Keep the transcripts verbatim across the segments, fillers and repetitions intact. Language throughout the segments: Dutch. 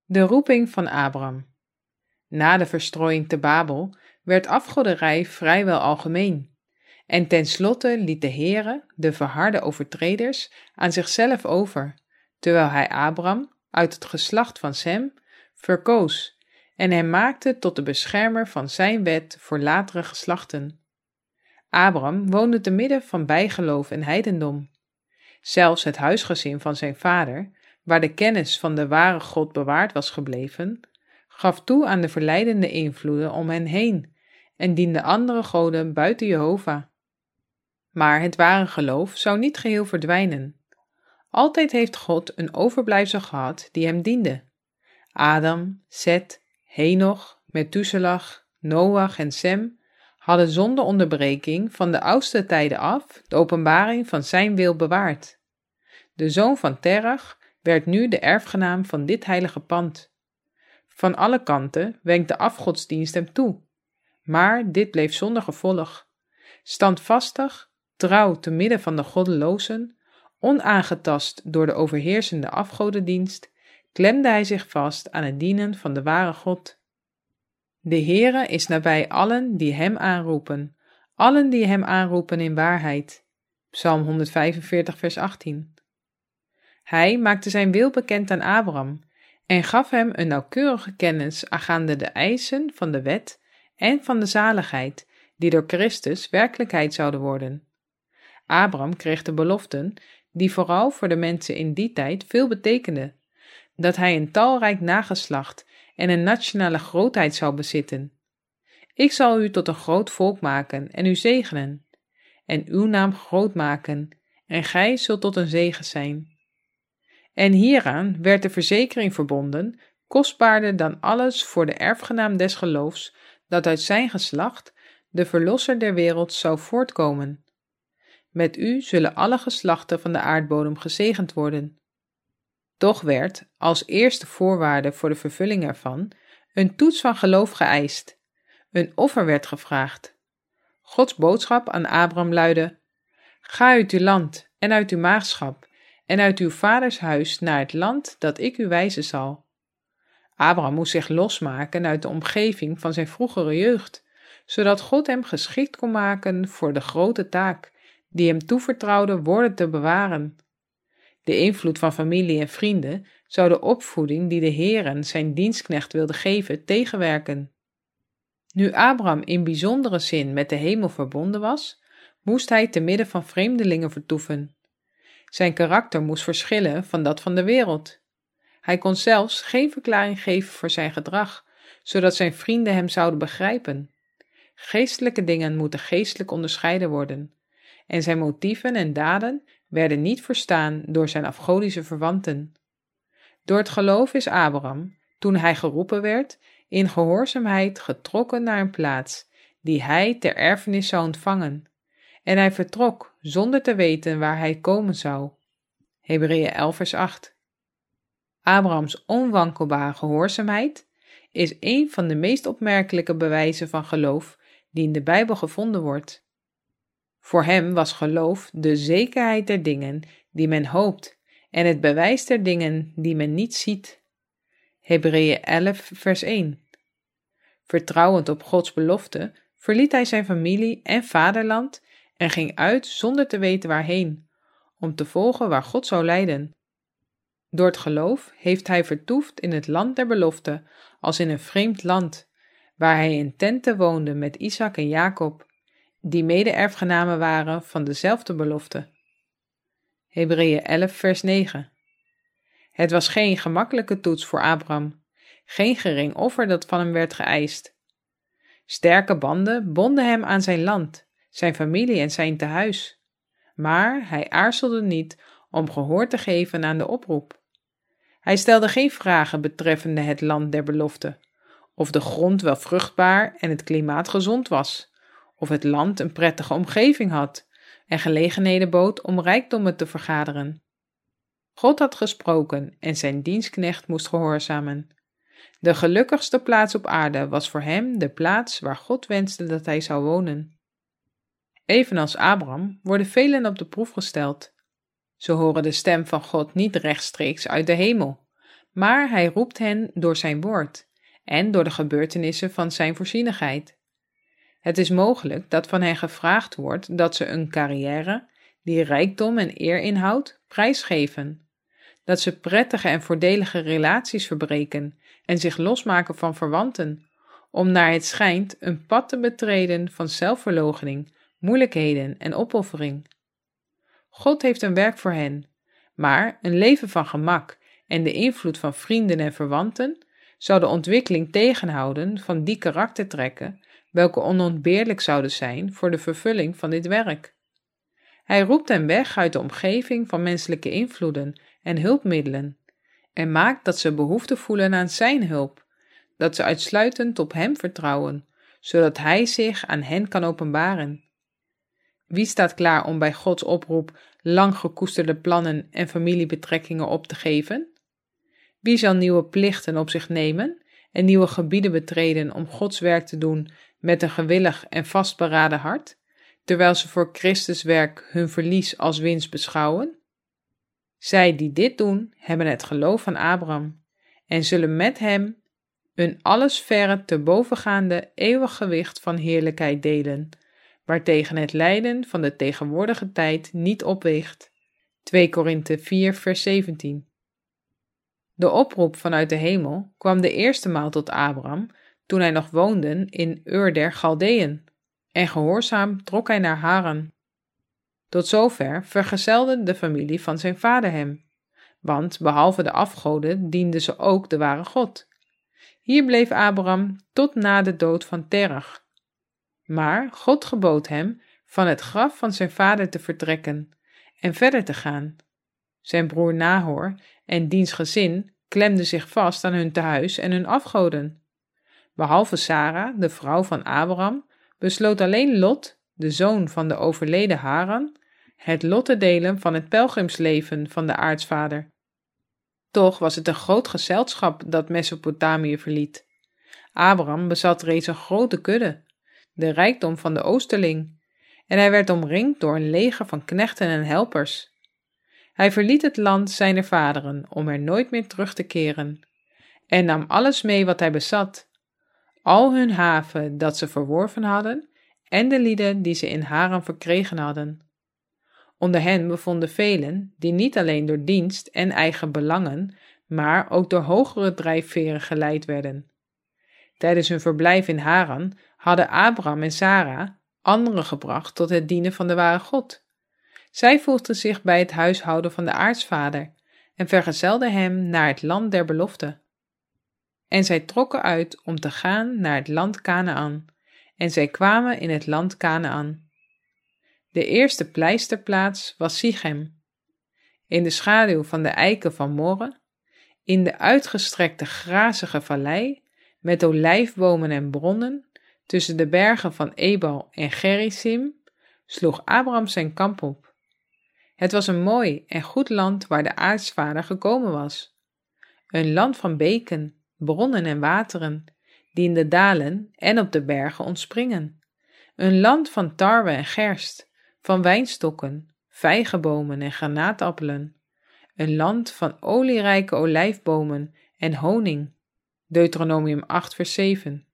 De roeping van Abram. Na de verstrooiing te Babel werd afgoderij vrijwel algemeen. En tenslotte liet de Heere de verharde overtreders aan zichzelf over, terwijl hij Abram, uit het geslacht van Sem, verkoos en hem maakte tot de beschermer van zijn wet voor latere geslachten. Abram woonde te midden van bijgeloof en heidendom. Zelfs het huisgezin van zijn vader, waar de kennis van de ware God bewaard was gebleven, gaf toe aan de verleidende invloeden om hen heen en diende andere goden buiten Jehovah. Maar het ware geloof zou niet geheel verdwijnen. Altijd heeft God een overblijfsel gehad die hem diende. Adam, Set, Henoch, Methuselah, Noach en Sem hadden zonder onderbreking van de oudste tijden af de openbaring van zijn wil bewaard. De zoon van Terach werd nu de erfgenaam van dit heilige pand. Van alle kanten wenkt de afgodsdienst hem toe, maar dit bleef zonder gevolg. Standvastig, trouw te midden van de goddelozen, onaangetast door de overheersende afgodendienst, klemde hij zich vast aan het dienen van de ware God. De Heere is nabij allen die hem aanroepen, allen die hem aanroepen in waarheid. Psalm honderdvijfenveertig vers achttien. Hij maakte zijn wil bekend aan Abram en gaf hem een nauwkeurige kennis aangaande de eisen van de wet en van de zaligheid die door Christus werkelijkheid zouden worden. Abram kreeg de beloften die vooral voor de mensen in die tijd veel betekenden, dat hij een talrijk nageslacht en een nationale grootheid zou bezitten. Ik zal u tot een groot volk maken en u zegenen, en uw naam groot maken, en gij zult tot een zegen zijn. En hieraan werd de verzekering verbonden, kostbaarder dan alles voor de erfgenaam des geloofs, dat uit zijn geslacht de verlosser der wereld zou voortkomen. Met u zullen alle geslachten van de aardbodem gezegend worden. Toch werd, als eerste voorwaarde voor de vervulling ervan, een toets van geloof geëist. Een offer werd gevraagd. Gods boodschap aan Abram luidde: Ga uit uw land en uit uw maagschap en uit uw vaders huis naar het land dat ik u wijzen zal. Abram moest zich losmaken uit de omgeving van zijn vroegere jeugd, zodat God hem geschikt kon maken voor de grote taak die hem toevertrouwde woorden te bewaren. De invloed van familie en vrienden zou de opvoeding die de Heere zijn dienstknecht wilde geven tegenwerken. Nu Abram in bijzondere zin met de hemel verbonden was, moest hij te midden van vreemdelingen vertoeven. Zijn karakter moest verschillen van dat van de wereld. Hij kon zelfs geen verklaring geven voor zijn gedrag, zodat zijn vrienden hem zouden begrijpen. Geestelijke dingen moeten geestelijk onderscheiden worden, en zijn motieven en daden werden niet verstaan door zijn afgodische verwanten. Door het geloof is Abraham, toen hij geroepen werd, in gehoorzaamheid getrokken naar een plaats die hij ter erfenis zou ontvangen, en hij vertrok zonder te weten waar hij komen zou. Hebreeën elf vers acht. Abrahams onwankelbare gehoorzaamheid is een van de meest opmerkelijke bewijzen van geloof die in de Bijbel gevonden wordt. Voor hem was geloof de zekerheid der dingen die men hoopt en het bewijs der dingen die men niet ziet. Hebreeën elf vers één. Vertrouwend op Gods belofte verliet hij zijn familie en vaderland en ging uit zonder te weten waarheen, om te volgen waar God zou leiden. Door het geloof heeft hij vertoefd in het land der belofte als in een vreemd land, waar hij in tenten woonde met Isaac en Jacob, die mede-erfgenamen waren van dezelfde belofte. Hebreeën elf vers negen. Het was geen gemakkelijke toets voor Abram, geen gering offer dat van hem werd geëist. Sterke banden bonden hem aan zijn land, zijn familie en zijn tehuis, maar hij aarzelde niet om gehoor te geven aan de oproep. Hij stelde geen vragen betreffende het land der belofte, of de grond wel vruchtbaar en het klimaat gezond was, of het land een prettige omgeving had en gelegenheden bood om rijkdommen te vergaderen. God had gesproken en zijn dienstknecht moest gehoorzamen. De gelukkigste plaats op aarde was voor hem de plaats waar God wenste dat hij zou wonen. Evenals Abraham worden velen op de proef gesteld. Ze horen de stem van God niet rechtstreeks uit de hemel, maar hij roept hen door zijn woord en door de gebeurtenissen van zijn voorzienigheid. Het is mogelijk dat van hen gevraagd wordt dat ze een carrière, die rijkdom en eer inhoudt, prijsgeven. Dat ze prettige en voordelige relaties verbreken en zich losmaken van verwanten, om naar het schijnt een pad te betreden van zelfverloochening, moeilijkheden en opoffering. God heeft een werk voor hen, maar een leven van gemak en de invloed van vrienden en verwanten zou de ontwikkeling tegenhouden van die karaktertrekken welke onontbeerlijk zouden zijn voor de vervulling van dit werk. Hij roept hen weg uit de omgeving van menselijke invloeden en hulpmiddelen en maakt dat ze behoefte voelen aan zijn hulp, dat ze uitsluitend op hem vertrouwen, zodat hij zich aan hen kan openbaren. Wie staat klaar om bij Gods oproep lang gekoesterde plannen en familiebetrekkingen op te geven? Wie zal nieuwe plichten op zich nemen en nieuwe gebieden betreden om Gods werk te doen met een gewillig en vastberaden hart, terwijl ze voor Christus werk hun verlies als winst beschouwen? Zij die dit doen, hebben het geloof van Abraham en zullen met hem een alles verre te bovengaande eeuwig gewicht van heerlijkheid delen, waartegen het lijden van de tegenwoordige tijd niet opweegt. twee Korinthe vier vers zeventien. De oproep vanuit de hemel kwam de eerste maal tot Abraham toen hij nog woonde in Ur der Chaldeeën, en gehoorzaam trok hij naar Haran. Tot zover vergezelde de familie van zijn vader hem, want behalve de afgoden dienden ze ook de ware God. Hier bleef Abraham tot na de dood van Terach. Maar God gebood hem van het graf van zijn vader te vertrekken en verder te gaan. Zijn broer Nahor en diens gezin klemden zich vast aan hun tehuis en hun afgoden. Behalve Sara, de vrouw van Abraham, besloot alleen Lot, de zoon van de overleden Haran, het lot te delen van het pelgrimsleven van de aartsvader. Toch was het een groot gezelschap dat Mesopotamië verliet. Abraham bezat reeds een grote kudde, de rijkdom van de oosterling, en hij werd omringd door een leger van knechten en helpers. Hij verliet het land zijner vaderen om er nooit meer terug te keren, en nam alles mee wat hij bezat, al hun haven dat ze verworven hadden en de lieden die ze in Haran verkregen hadden. Onder hen bevonden velen die niet alleen door dienst en eigen belangen, maar ook door hogere drijfveren geleid werden. Tijdens hun verblijf in Haran hadden Abraham en Sara anderen gebracht tot het dienen van de ware God. Zij voegden zich bij het huishouden van de aartsvader en vergezelden hem naar het land der belofte. En zij trokken uit om te gaan naar het land Kanaän, en zij kwamen in het land Kanaän. De eerste pleisterplaats was Sichem, in de schaduw van de eiken van More, in de uitgestrekte grazige vallei, met olijfbomen en bronnen, tussen de bergen van Ebal en Gerizim, sloeg Abraham zijn kamp op. Het was een mooi en goed land waar de aartsvader gekomen was. Een land van beken, bronnen en wateren, die in de dalen en op de bergen ontspringen. Een land van tarwe en gerst, van wijnstokken, vijgenbomen en granaatappelen. Een land van olierijke olijfbomen en honing. Deuteronomium acht vers zeven.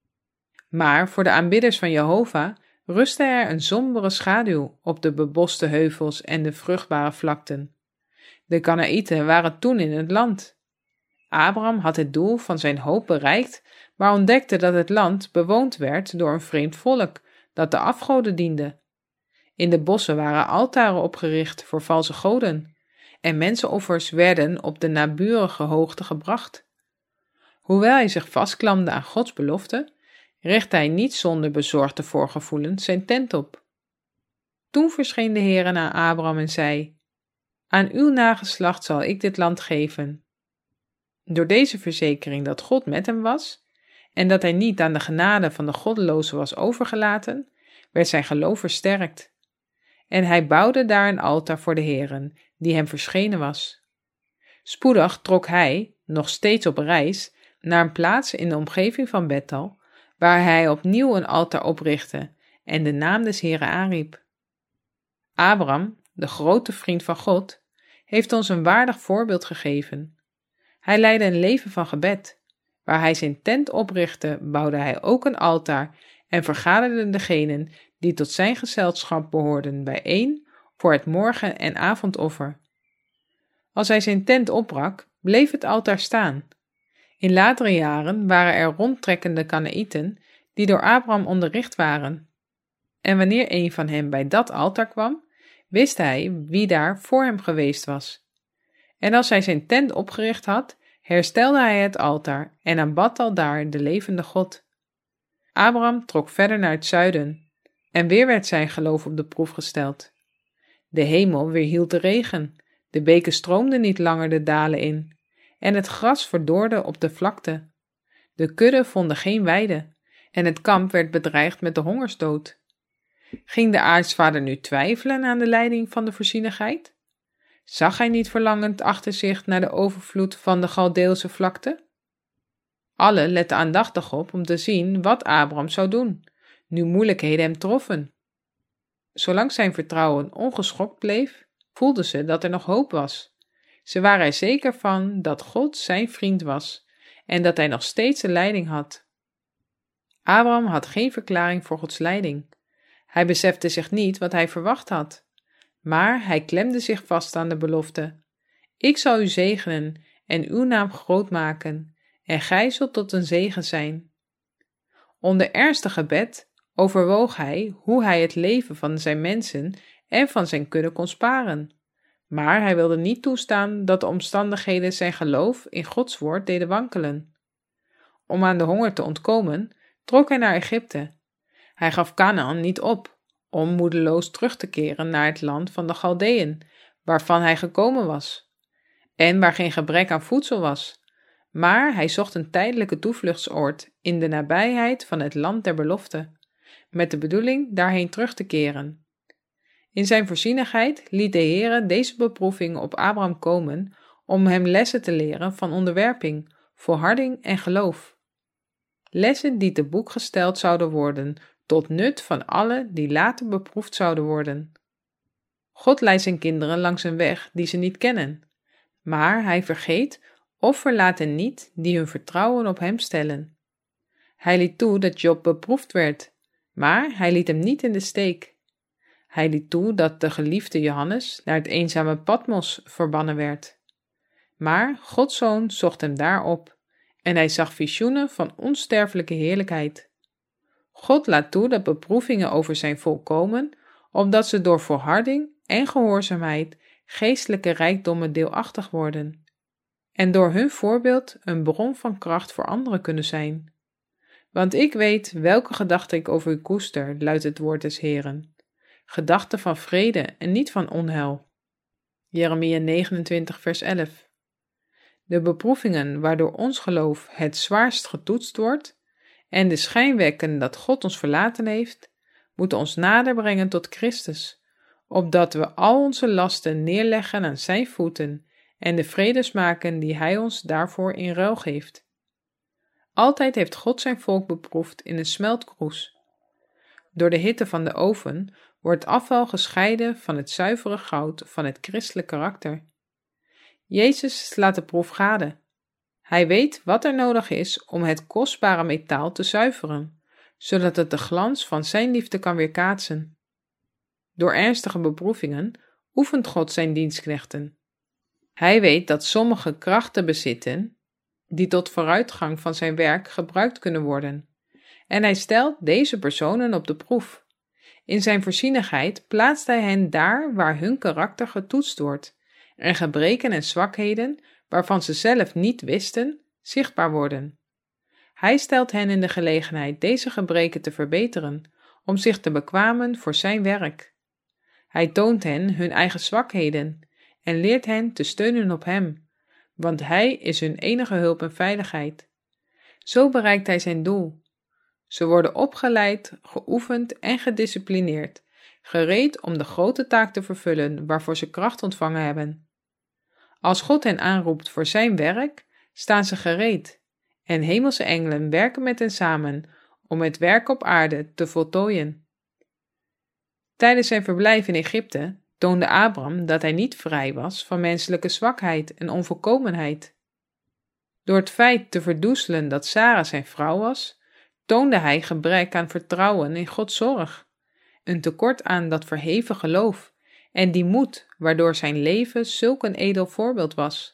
Maar voor de aanbidders van Jehovah rustte er een sombere schaduw op de beboste heuvels en de vruchtbare vlakten. De Kanaïten waren toen in het land. Abraham had het doel van zijn hoop bereikt, maar ontdekte dat het land bewoond werd door een vreemd volk dat de afgoden diende. In de bossen waren altaren opgericht voor valse goden, en mensenoffers werden op de naburige hoogte gebracht. Hoewel hij zich vastklamde aan Gods belofte, richtte hij niet zonder bezorgde voorgevoelens zijn tent op. Toen verscheen de Heere aan Abraham en zei: Aan uw nageslacht zal ik dit land geven. Door deze verzekering dat God met hem was, en dat hij niet aan de genade van de goddelozen was overgelaten, werd zijn geloof versterkt. En hij bouwde daar een altaar voor de Heere, die hem verschenen was. Spoedig trok hij, nog steeds op reis, naar een plaats in de omgeving van Bethel, waar hij opnieuw een altaar oprichtte en de naam des Heeren aanriep. Abraham, de grote vriend van God, heeft ons een waardig voorbeeld gegeven. Hij leidde een leven van gebed. Waar hij zijn tent oprichtte, bouwde hij ook een altaar en vergaderde degenen die tot zijn gezelschap behoorden bijeen voor het morgen- en avondoffer. Als hij zijn tent opbrak, bleef het altaar staan. In latere jaren waren er rondtrekkende Kanaïeten die door Abraham onderricht waren. En wanneer een van hen bij dat altaar kwam, wist hij wie daar voor hem geweest was. En als hij zijn tent opgericht had, herstelde hij het altaar en aanbad aldaar de levende God. Abraham trok verder naar het zuiden en weer werd zijn geloof op de proef gesteld. De hemel weerhield de regen, de beken stroomden niet langer de dalen in en het gras verdorde op de vlakte. De kudden vonden geen weide en het kamp werd bedreigd met de hongersdood. Ging de aartsvader nu twijfelen aan de leiding van de voorzienigheid? Zag hij niet verlangend achter zich naar de overvloed van de Galdeelse vlakte? Alle letten aandachtig op om te zien wat Abraham zou doen, nu moeilijkheden hem troffen. Zolang zijn vertrouwen ongeschokt bleef, voelden ze dat er nog hoop was. Ze waren er zeker van dat God zijn vriend was en dat hij nog steeds de leiding had. Abraham had geen verklaring voor Gods leiding. Hij besefte zich niet wat hij verwacht had, maar hij klemde zich vast aan de belofte: Ik zal u zegenen en uw naam groot maken, en gij zult tot een zegen zijn. Onder ernstig gebed overwoog hij hoe hij het leven van zijn mensen en van zijn kudde kon sparen. Maar hij wilde niet toestaan dat de omstandigheden zijn geloof in Gods woord deden wankelen. Om aan de honger te ontkomen, trok hij naar Egypte. Hij gaf Kanaan niet op, om moedeloos terug te keren naar het land van de Galdeën, waarvan hij gekomen was, en waar geen gebrek aan voedsel was. Maar hij zocht een tijdelijke toevluchtsoord in de nabijheid van het land der belofte, met de bedoeling daarheen terug te keren. In zijn voorzienigheid liet de Heere deze beproeving op Abraham komen om hem lessen te leren van onderwerping, volharding en geloof. Lessen die te boek gesteld zouden worden tot nut van allen die later beproefd zouden worden. God leidt zijn kinderen langs een weg die ze niet kennen, maar hij vergeet of verlaat hen niet die hun vertrouwen op hem stellen. Hij liet toe dat Job beproefd werd, maar hij liet hem niet in de steek. Hij liet toe dat de geliefde Johannes naar het eenzame Patmos verbannen werd. Maar Gods Zoon zocht hem daar op, en hij zag visioenen van onsterfelijke heerlijkheid. God laat toe dat beproevingen over zijn volk komen, opdat ze door volharding en gehoorzaamheid geestelijke rijkdommen deelachtig worden, en door hun voorbeeld een bron van kracht voor anderen kunnen zijn. Want ik weet welke gedachten ik over u koester, luidt het woord des Heeren. Gedachten van vrede en niet van onheil. Jeremia negenentwintig vers elf. De beproevingen waardoor ons geloof het zwaarst getoetst wordt en de schijnwekken dat God ons verlaten heeft, moeten ons nader brengen tot Christus, opdat we al onze lasten neerleggen aan zijn voeten en de vrede smaken die hij ons daarvoor in ruil geeft. Altijd heeft God zijn volk beproefd in een smeltkroes. Door de hitte van de oven wordt afval gescheiden van het zuivere goud van het christelijk karakter. Jezus slaat de proef gade. Hij weet wat er nodig is om het kostbare metaal te zuiveren, zodat het de glans van zijn liefde kan weerkaatsen. Door ernstige beproevingen oefent God zijn dienstknechten. Hij weet dat sommige krachten bezitten die tot vooruitgang van zijn werk gebruikt kunnen worden, en hij stelt deze personen op de proef. In zijn voorzienigheid plaatst hij hen daar waar hun karakter getoetst wordt en gebreken en zwakheden, waarvan ze zelf niet wisten, zichtbaar worden. Hij stelt hen in de gelegenheid deze gebreken te verbeteren, om zich te bekwamen voor zijn werk. Hij toont hen hun eigen zwakheden en leert hen te steunen op hem, want hij is hun enige hulp en veiligheid. Zo bereikt hij zijn doel. Ze worden opgeleid, geoefend en gedisciplineerd, gereed om de grote taak te vervullen waarvoor ze kracht ontvangen hebben. Als God hen aanroept voor zijn werk, staan ze gereed, en hemelse engelen werken met hen samen om het werk op aarde te voltooien. Tijdens zijn verblijf in Egypte toonde Abraham dat hij niet vrij was van menselijke zwakheid en onvolkomenheid. Door het feit te verdoezelen dat Sara zijn vrouw was, toonde hij gebrek aan vertrouwen in Gods zorg, een tekort aan dat verheven geloof en die moed waardoor zijn leven zulk een edel voorbeeld was.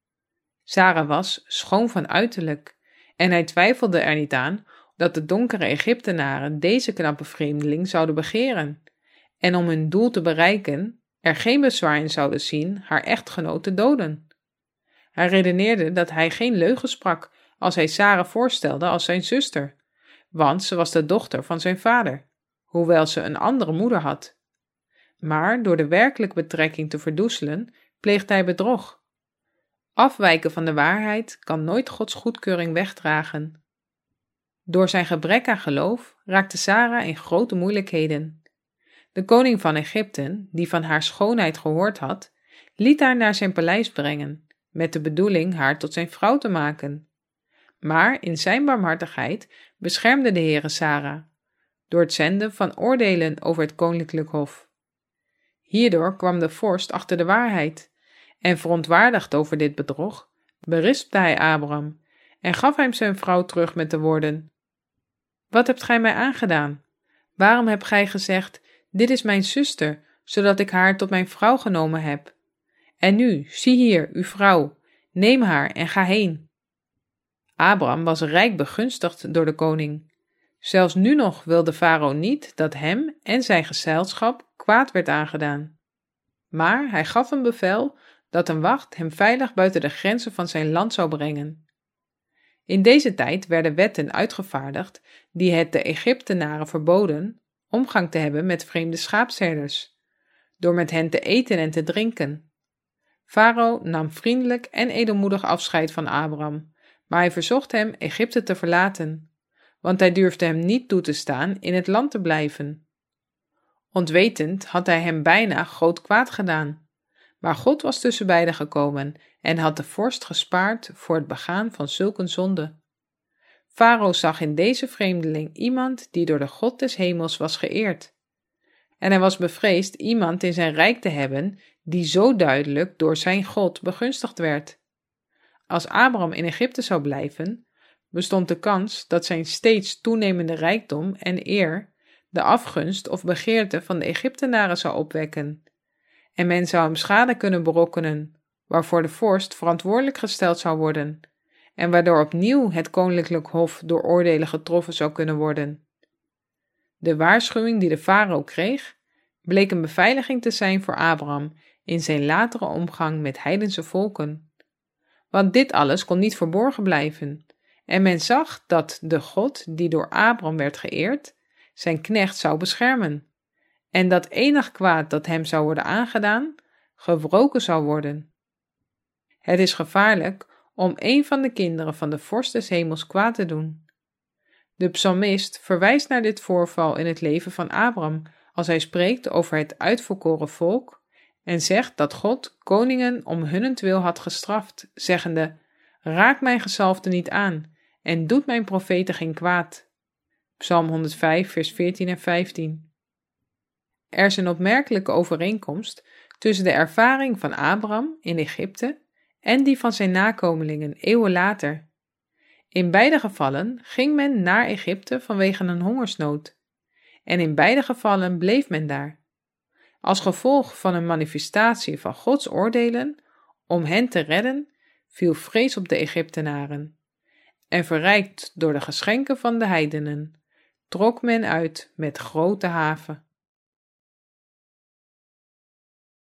Sara was schoon van uiterlijk en hij twijfelde er niet aan dat de donkere Egyptenaren deze knappe vreemdeling zouden begeren en om hun doel te bereiken er geen bezwaar in zouden zien haar echtgenoot te doden. Hij redeneerde dat hij geen leugen sprak als hij Sara voorstelde als zijn zuster, want ze was de dochter van zijn vader, hoewel ze een andere moeder had. Maar door de werkelijke betrekking te verdoezelen, pleegt hij bedrog. Afwijken van de waarheid kan nooit Gods goedkeuring wegdragen. Door zijn gebrek aan geloof raakte Sara in grote moeilijkheden. De koning van Egypte, die van haar schoonheid gehoord had, liet haar naar zijn paleis brengen, met de bedoeling haar tot zijn vrouw te maken. Maar in zijn barmhartigheid beschermde de Heere Sara, door het zenden van oordelen over het koninklijk hof. Hierdoor kwam de vorst achter de waarheid, en verontwaardigd over dit bedrog, berispte hij Abraham en gaf hem zijn vrouw terug met de woorden: Wat hebt gij mij aangedaan? Waarom hebt gij gezegd: Dit is mijn zuster, zodat ik haar tot mijn vrouw genomen heb? En nu, zie hier, uw vrouw, neem haar en ga heen. Abraham was rijk begunstigd door de koning. Zelfs nu nog wilde farao niet dat hem en zijn gezelschap kwaad werd aangedaan. Maar hij gaf een bevel dat een wacht hem veilig buiten de grenzen van zijn land zou brengen. In deze tijd werden wetten uitgevaardigd die het de Egyptenaren verboden omgang te hebben met vreemde schaapsherders, door met hen te eten en te drinken. Farao nam vriendelijk en edelmoedig afscheid van Abraham, maar hij verzocht hem Egypte te verlaten, want hij durfde hem niet toe te staan in het land te blijven. Ontwetend had hij hem bijna groot kwaad gedaan, maar God was tussen beiden gekomen en had de vorst gespaard voor het begaan van zulke zonde. Farao zag in deze vreemdeling iemand die door de God des hemels was geëerd. En hij was bevreesd iemand in zijn rijk te hebben die zo duidelijk door zijn God begunstigd werd. Als Abraham in Egypte zou blijven, bestond de kans dat zijn steeds toenemende rijkdom en eer de afgunst of begeerte van de Egyptenaren zou opwekken. En men zou hem schade kunnen berokkenen, waarvoor de vorst verantwoordelijk gesteld zou worden, en waardoor opnieuw het koninklijk hof door oordelen getroffen zou kunnen worden. De waarschuwing die de farao kreeg, bleek een beveiliging te zijn voor Abraham in zijn latere omgang met heidense volken. Want dit alles kon niet verborgen blijven, en men zag dat de God die door Abraham werd geëerd, zijn knecht zou beschermen, en dat enig kwaad dat hem zou worden aangedaan, gewroken zou worden. Het is gevaarlijk om een van de kinderen van de vorst des hemels kwaad te doen. De psalmist verwijst naar dit voorval in het leven van Abraham als hij spreekt over het uitverkoren volk en zegt dat God koningen om hunnentwil had gestraft, zeggende: Raak mijn gezalfde niet aan en doet mijn profeten geen kwaad. Psalm honderdvijf, vers veertien en vijftien. Er is een opmerkelijke overeenkomst tussen de ervaring van Abraham in Egypte en die van zijn nakomelingen eeuwen later. In beide gevallen ging men naar Egypte vanwege een hongersnood, en in beide gevallen bleef men daar. Als gevolg van een manifestatie van Gods oordelen om hen te redden, viel vrees op de Egyptenaren, en verrijkt door de geschenken van de heidenen, trok men uit met grote haven.